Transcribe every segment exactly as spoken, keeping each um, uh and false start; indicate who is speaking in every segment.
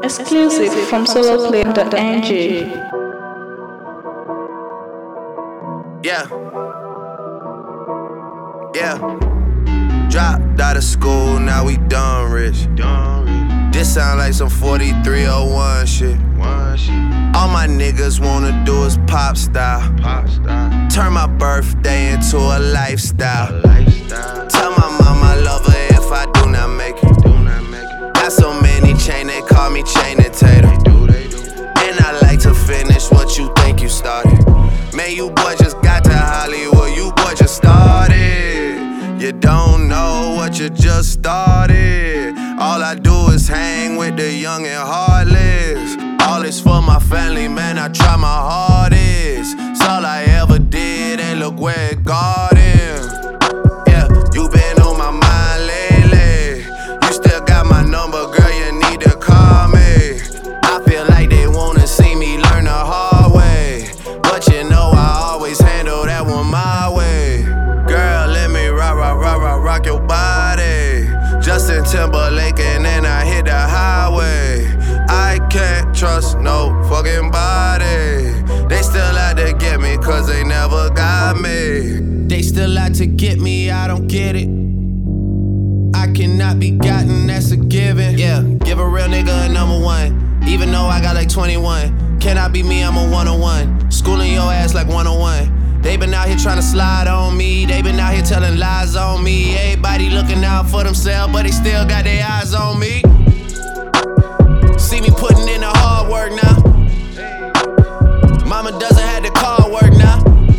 Speaker 1: Exclusive from soloplay dot n g.
Speaker 2: Yeah. Yeah. Dropped out of school, now we done rich. This sound like some forty-three oh one shit. All my niggas wanna do is pop style. Turn my birthday into a lifestyle. Tell my mama I love her if I do not make it. Got so many chain, they call me Chainin' Tatum. And I like to finish what you think you started. Man, you boy just got to Hollywood, you boy just started. You don't know what you just started. All I do is hang with the young and heartless. All this for my family, man, I try my hardest. It's all I ever did, and look where it got him. Yeah, you been on my mind lately. You still got my number, girl, you need to call me. I feel like they wanna see me learn the hard way, but you know I always handle that one my way. Girl, let me rock, rock, rock, rock, rock your body. Justin Timberlake and then I hit the highway. I can't trust no fucking body. They still out to get me cause they never got me. They still out to get me, I don't get it. I cannot be gotten, that's a given. Yeah, give a real nigga a number one, even though I got like twenty-one. Can I be me, I'm a one oh one. Schooling your ass like one oh one. They been out here trying to slide on me. They been out here telling lies on me. Everybody looking out for themselves, but they still got their eyes on me. See me putting in the hard work now. Mama doesn't have to call work now.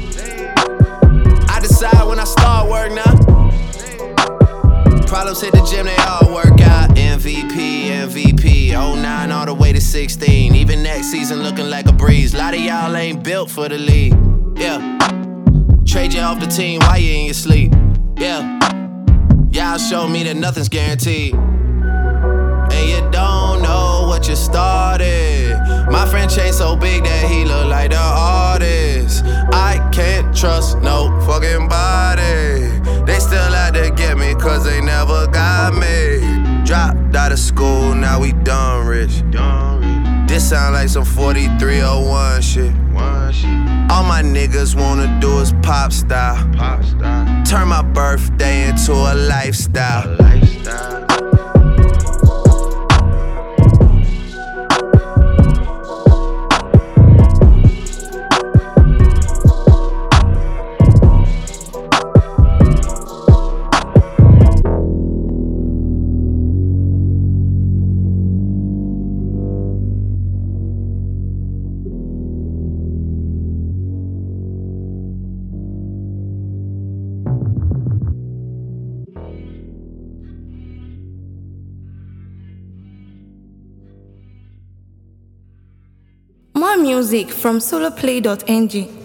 Speaker 2: I decide when I start work now. Problems hit the gym, they all work out. M V P, M V P, oh nine all the way to sixteen. Even next season looking like a breeze. A lot of y'all ain't built for the league. Yeah. Trade you off the team while you in your sleep. Yeah. Y'all show me that nothing's guaranteed. And you don't know what you started. My friend Chase so big that he look like the artist. I can't trust no fucking body. They still out to get me cause they never got me. Dropped out of school, now we done rich. This sound like some forty-three oh one shit. All my niggas wanna do is pop style. Turn my birthday into a lifestyle.
Speaker 1: More music from soloplay dot n g.